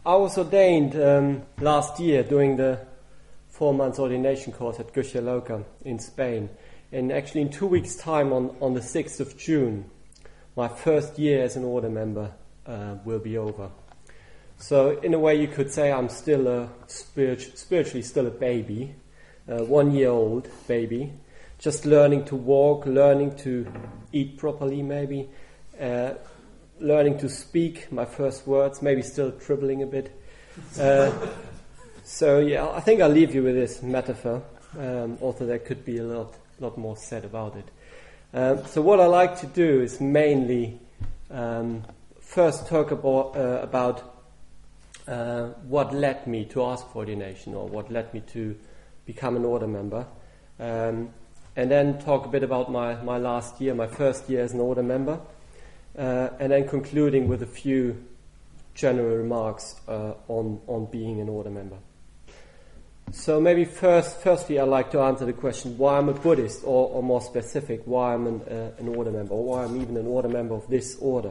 I was ordained last year doing the 4 months ordination course at Gusia Loca in Spain. And actually in 2 weeks' time, on the 6th of June, my first year as an order member will be over. So in a way you could say I'm still spiritually still a baby, 1 year old baby, just learning to walk, learning to eat properly maybe, learning to speak my first words, maybe still dribbling a bit. So yeah, I think I'll leave you with this metaphor, although there could be a lot more said about it. So what I like to do is mainly first talk about what led me to ask for ordination, or what led me to become an order member, and then talk a bit about my last year, my first year as an order member, and then concluding with a few general remarks on being an order member. So maybe firstly I'd like to answer the question why I'm a Buddhist, or more specific, why I'm an order member, or why I'm even an order member of this order.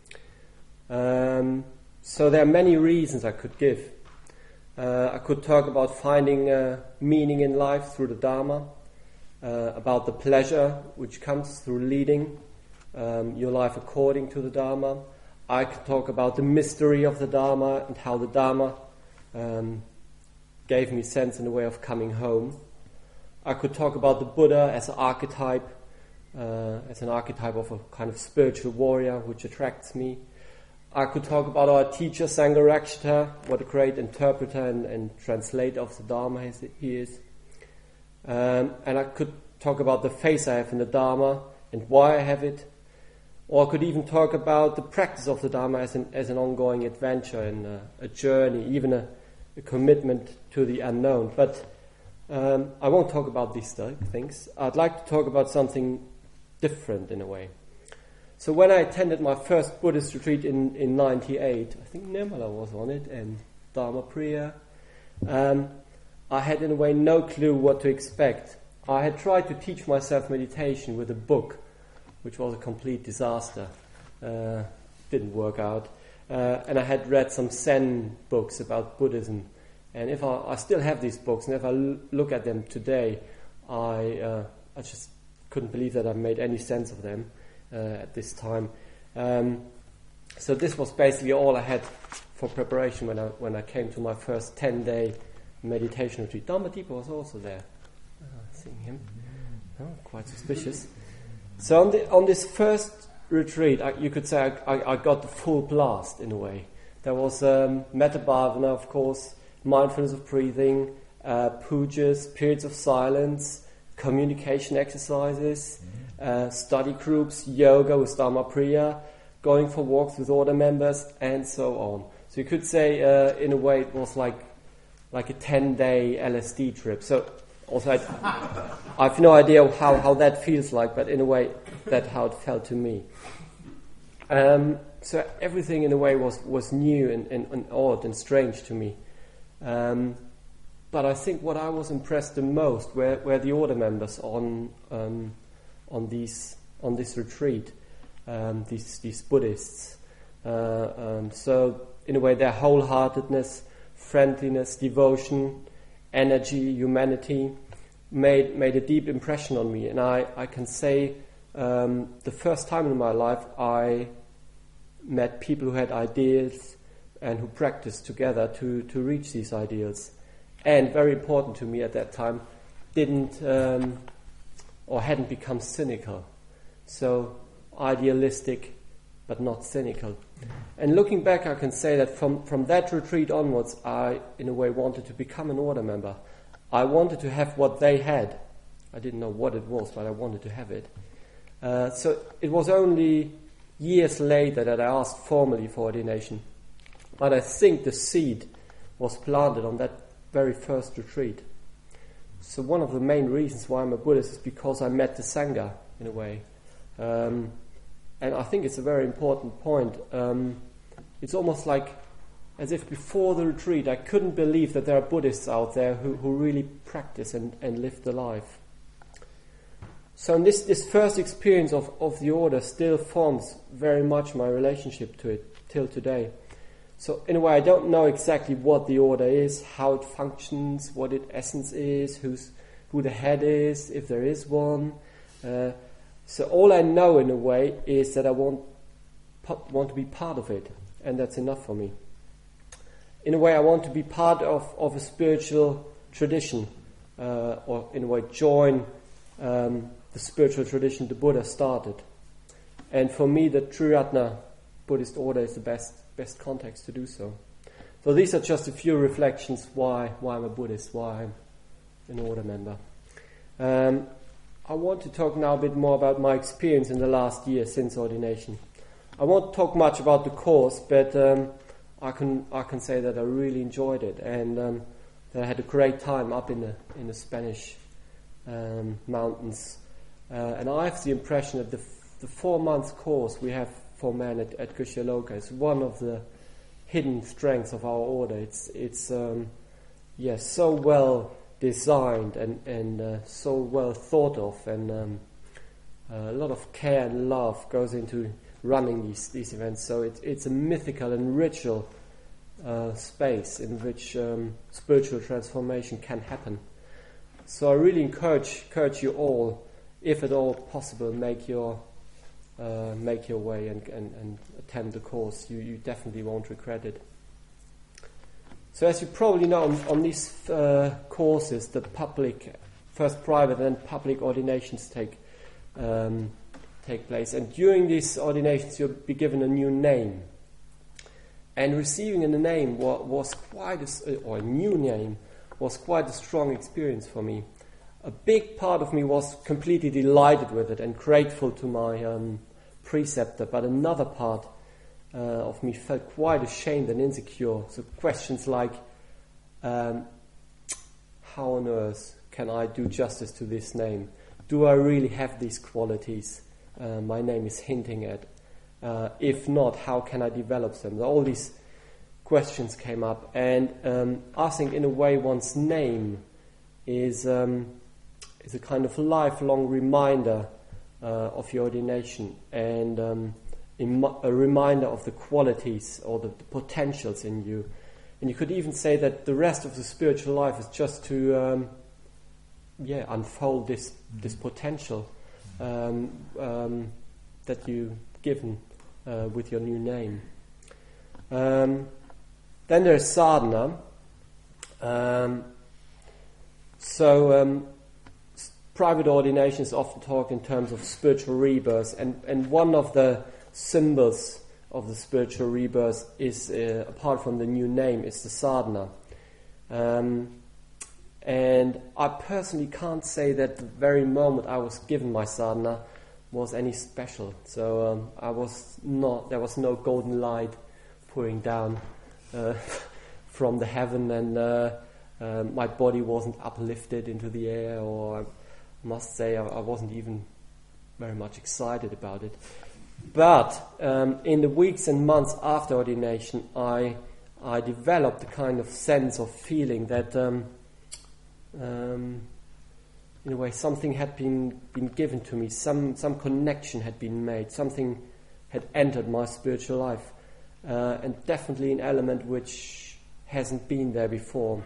So there are many reasons I could give. I could talk about finding meaning in life through the Dharma, about the pleasure which comes through leading your life according to the Dharma. I could talk about the mystery of the Dharma and how the Dharma gave me sense in the way of coming home. I could talk about the Buddha as an archetype of a kind of spiritual warrior which attracts me. I could talk about our teacher Sangharakshita, what a great interpreter and translator of the Dharma he is. And I could talk about the faith I have in the Dharma and why I have it. Or I could even talk about the practice of the Dharma as an ongoing adventure and a journey, even a commitment to the unknown. But I won't talk about these things. I'd like to talk about something different in a way. So when I attended my first Buddhist retreat in 98, I think Nirmala was on it, and Dharma Priya, I had in a way no clue what to expect. I had tried to teach myself meditation with a book, which was a complete disaster. Didn't work out. And I had read some Zen books about Buddhism. And if I still have these books, and if I look at them today, I just couldn't believe that I made any sense of them at this time. So this was basically all I had for preparation when I came to my first 10-day meditation retreat. Dhammadippa was also there. Seeing him. Oh, quite suspicious. So on this first retreat, you could say I got the full blast in a way. There was Metta Bhavana, of course, mindfulness of breathing, pujas, periods of silence, communication exercises, study groups, yoga with Dharma Priya, going for walks with order members, and so on. So you could say, in a way, it was like a 10-day LSD trip. So also I have no idea how that feels like, but in a way, that's how it felt to me. So everything in a way was new and odd and strange to me. But I think what I was impressed the most were the order members on this retreat, these Buddhists. So in a way, their wholeheartedness, friendliness, devotion, energy, humanity made a deep impression on me. And I can say the first time in my life I met people who had ideals and who practiced together to reach these ideals. And very important to me at that time, didn't or hadn't become cynical. So idealistic but not cynical. And looking back, I can say that from that retreat onwards, I in a way wanted to become an order member. I wanted to have what they had. I didn't know what it was, but I wanted to have it. So it was only years later that I asked formally for ordination. But I think the seed was planted on that very first retreat. So one of the main reasons why I'm a Buddhist is because I met the Sangha, in a way. And I think it's a very important point. It's almost like as if before the retreat I couldn't believe that there are Buddhists out there who really practice and live the life. So this first experience of the order still forms very much my relationship to it till today. So in a way, I don't know exactly what the order is, how it functions, what its essence is, who the head is, if there is one. So all I know in a way is that I want to be part of it, and that's enough for me. In a way, I want to be part of a spiritual tradition, or in a way join the spiritual tradition the Buddha started. And for me, the Triratna Buddhist order is the best context to do so. So these are just a few reflections why I'm a Buddhist, why I'm an order member. I want to talk now a bit more about my experience in the last year since ordination. I won't talk much about the course, but I can say that I really enjoyed it, and that I had a great time up in the Spanish mountains. And I have the impression that the 4-month course we have for men at Geshe Loka is one of the hidden strengths of our order. It's so well designed and so well thought of, and a lot of care and love goes into running these events. So it's a mythical and ritual space in which spiritual transformation can happen. So I really encourage you all, if at all possible, make your way and attend the course. You definitely won't regret it. So as you probably know, on these courses, the public, first private and then public ordinations take place. And during these ordinations, you'll be given a new name. And receiving a name was quite a new name was quite a strong experience for me. A big part of me was completely delighted with it and grateful to my preceptor, but another part of me felt quite ashamed and insecure. So questions like, how on earth can I do justice to this name? Do I really have these qualities my name is hinting at? If not, how can I develop them? All these questions came up, and I think in a way one's name is a kind of lifelong reminder of your ordination, and a reminder of the qualities or the potentials in you. And you could even say that the rest of the spiritual life is just to unfold this potential that you've given with your new name. Then there's sadhana. Private ordinations often talk in terms of spiritual rebirth, and one of the symbols of the spiritual rebirth is, apart from the new name, is the sadhana. And I personally can't say that the very moment I was given my sadhana was any special. So there was no golden light pouring down from the heaven, and my body wasn't uplifted into the air, or I must say I wasn't even very much excited about it. But in the weeks and months after ordination, I developed a kind of sense of feeling that in a way something had been given to me, some connection had been made, something had entered my spiritual life, and definitely an element which hasn't been there before.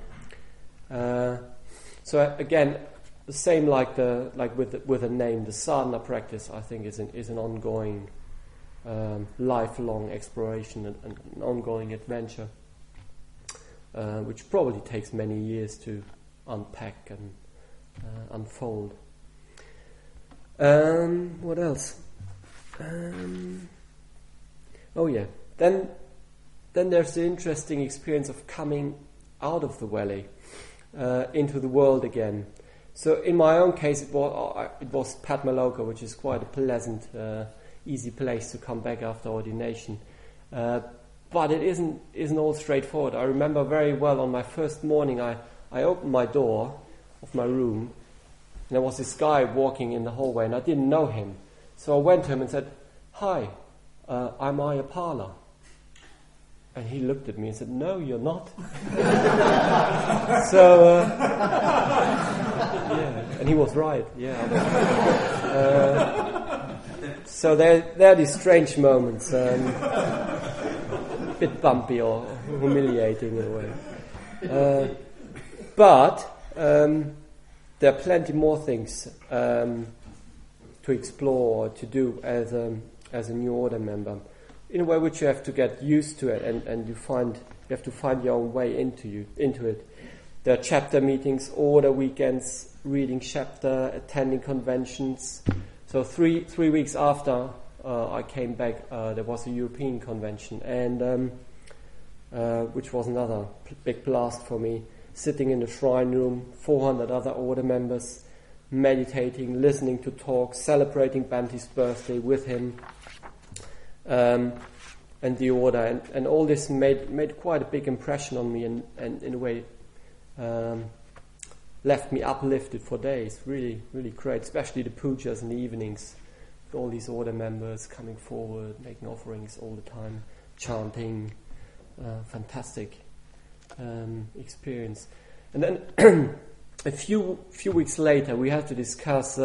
So again, the same like with a name, the sadhana practice, I think, is an ongoing lifelong exploration and an ongoing adventure, which probably takes many years to unpack and unfold. What else? Then there's the interesting experience of coming out of the valley into the world again. So in my own case, it was Padmaloka, which is quite a pleasant, easy place to come back after ordination. But it isn't all straightforward. I remember very well on my first morning, I opened my door of my room, and there was this guy walking in the hallway, and I didn't know him. So I went to him and said, "Hi, I'm Ayapala." And he looked at me and said, "No, you're not." So, and he was right. So there are these strange moments. bit bumpy or humiliating in a way. But there are plenty more things to explore or to do as a new order member, in a way which you have to get used to it, and you have to find your own way into it. There are chapter meetings, order weekends, reading chapter, attending conventions. So three weeks after I came back, there was a European convention, and which was another big blast for me. Sitting in the shrine room, 400 other order members, meditating, listening to talks, celebrating Bante's birthday with him, and the order, and all this made quite a big impression on me, and in a way left me uplifted for days. Really, really great, especially the pujas in the evenings, with all these order members coming forward, making offerings all the time, chanting. Fantastic experience. And then a few weeks later, we had to discuss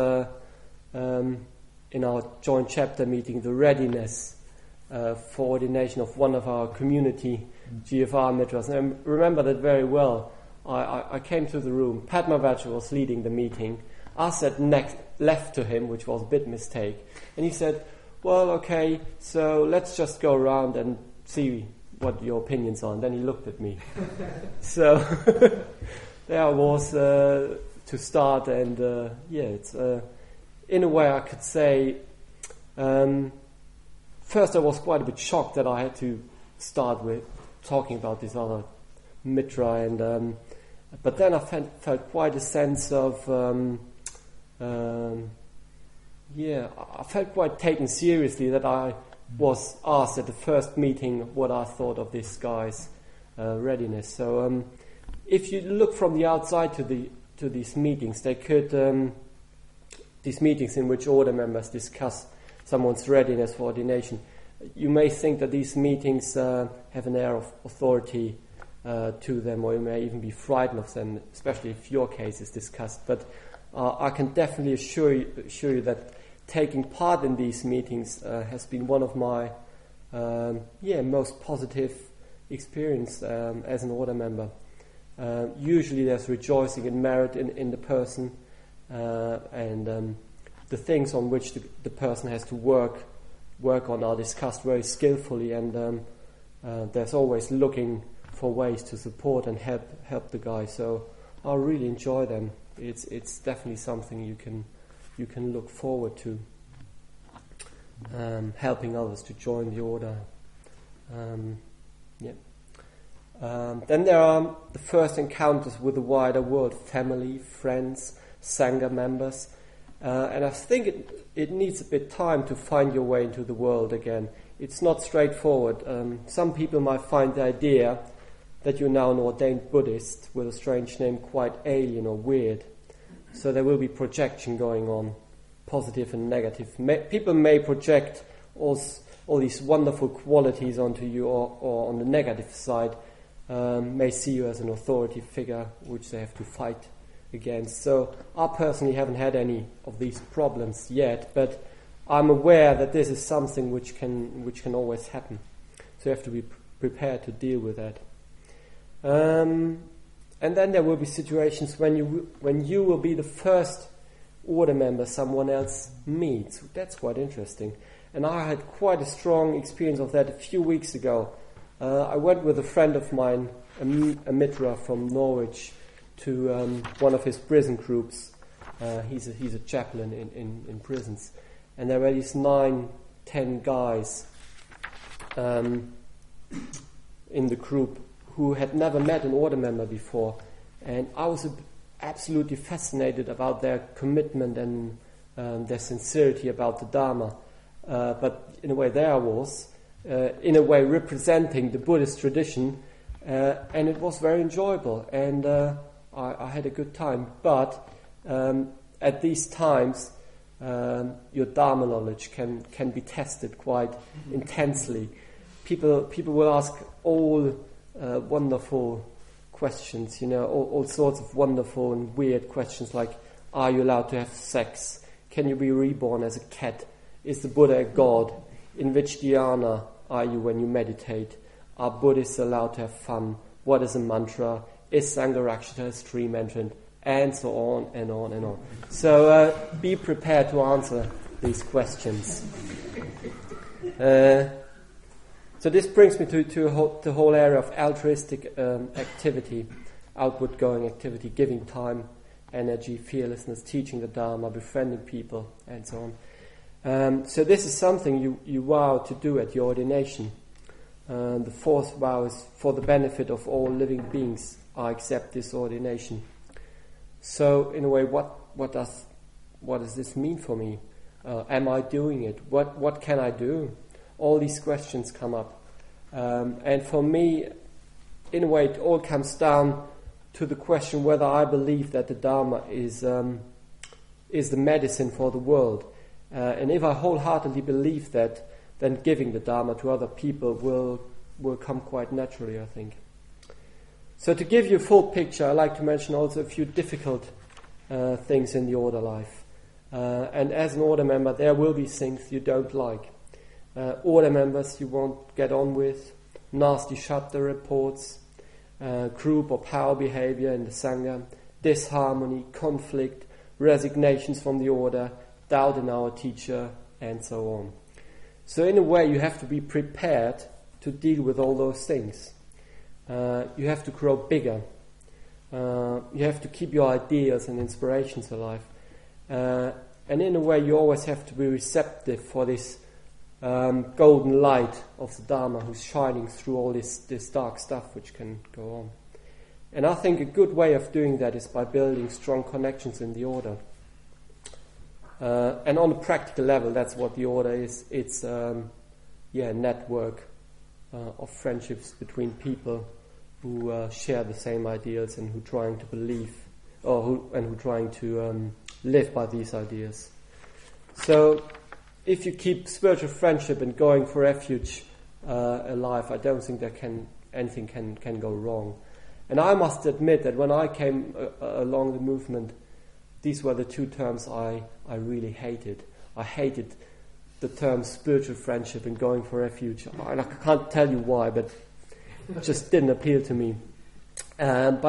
in our joint chapter meeting the readiness for ordination of one of our community GFR Mitras. And I remember that very well. I came to the room. Padmavajra was leading the meeting. I sat left to him, which was a bit mistake. And he said, well, okay, so let's just go around and see what your opinions are. And then he looked at me. So there I was to start, and it's in a way I could say, first I was quite a bit shocked that I had to start with talking about this other mitra, and but then I felt quite a sense of I felt quite taken seriously that I was asked at the first meeting what I thought of this guy's readiness. So if you look from the outside to these meetings, they could these meetings in which order members discuss someone's readiness for ordination, you may think that these meetings have an air of authority to them, or you may even be frightened of them, especially if your case is discussed. But I can definitely assure you that taking part in these meetings has been one of my most positive experience as an order member. Usually there's rejoicing and merit in the person, and the things on which the person has to work on are discussed very skillfully, and there's always looking for ways to support and help the guy. So I really enjoy them. It's definitely something you can look forward to, helping others to join the order. Then there are the first encounters with the wider world, family, friends, Sangha members, and I think it needs a bit time to find your way into the world again. It's not straightforward. Some people might find the idea that you're now an ordained Buddhist with a strange name quite alien or weird. So there will be projection going on, positive and negative. People may project all these wonderful qualities onto you, or on the negative side, may see you as an authority figure which they have to fight against. So I personally haven't had any of these problems yet, but I'm aware that this is something which can always happen. So you have to be prepared to deal with that. And then there will be situations when you will be the first order member someone else meets. That's quite interesting. And I had quite a strong experience of that a few weeks ago. I went with a friend of mine, a mitra from Norwich, to one of his prison groups. He's a chaplain in prisons. And there were these 9-10 guys in the group who had never met an order member before. And I was absolutely fascinated about their commitment and their sincerity about the Dharma. But in a way there I was, in a way representing the Buddhist tradition, and it was very enjoyable, and I had a good time. But at these times, your Dharma knowledge can be tested quite intensely. People will ask all wonderful questions, all sorts of wonderful and weird questions, like, are you allowed to have sex? Can you be reborn as a cat? Is the Buddha a god? In which dhyana are you when you meditate? Are Buddhists allowed to have fun? What is a mantra? Is Sangharakshita a stream entrant? And so on and on and on. So be prepared to answer these questions. So this brings me to the whole area of altruistic activity, outward going activity, giving time, energy, fearlessness, teaching the Dharma, befriending people, and so on. So this is something you vow to do at your ordination. The fourth vow is, for the benefit of all living beings, I accept this ordination. So in a way, what does this mean for me? Am I doing it? What can I do? All these questions come up. And for me, in a way, it all comes down to the question whether I believe that the Dharma is the medicine for the world. And if I wholeheartedly believe that, then giving the Dharma to other people will come quite naturally, I think. So to give you a full picture, I'd like to mention also a few difficult things in the order life. And as an order member, there will be things you don't like. Order members you won't get on with, nasty chapter reports, group or power behavior in the Sangha, disharmony, conflict, resignations from the order, doubt in our teacher, and so on. So in a way, you have to be prepared to deal with all those things. You have to grow bigger. You have to keep your ideas and inspirations alive. And in a way, you always have to be receptive for this golden light of the Dharma who's shining through all this dark stuff which can go on. And I think a good way of doing that is by building strong connections in the order. And on a practical level, that's what the order is. It's a network of friendships between people who share the same ideals and who trying to believe, who trying to live by these ideas. So, if you keep spiritual friendship and going for refuge alive, I don't think anything can go wrong. And I must admit that when I came along the movement, these were the two terms I really hated. I hated the term spiritual friendship and going for refuge. And I can't tell you why, but it just didn't appeal to me. But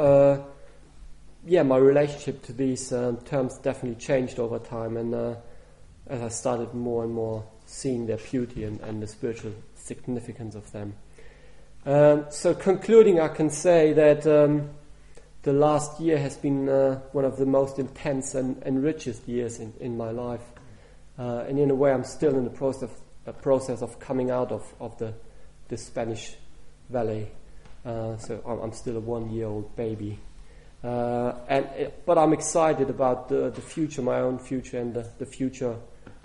my relationship to these terms definitely changed over time, and as I started more and more seeing their beauty and the spiritual significance of them. So concluding, I can say that the last year has been one of the most intense and richest years in my life. And in a way, I'm still in the process of coming out of the Spanish Valley. So I'm still a 1-year-old baby. But I'm excited about the future, my own future, and the future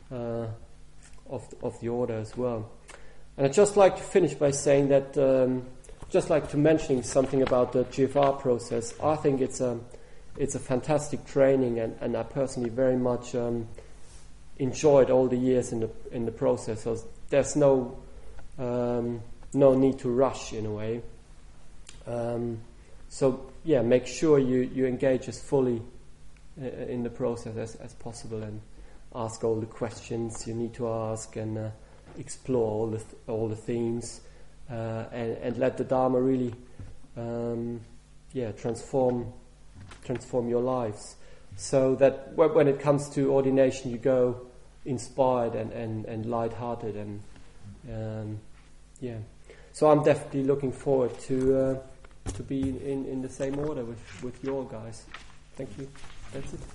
of the order as well. And I'd just like to finish by saying that, just like to mentioning something about the GFR process. I think it's a fantastic training, and I personally very much enjoyed all the years in the process. So there's no need to rush in a way. Make sure you engage as fully in the process as possible, and ask all the questions you need to ask, and explore all the themes, and let the Dharma really transform your lives, so that when it comes to ordination you go inspired and light-hearted, and so I'm definitely looking forward to be in the same order with you all guys. Thank you. That's it.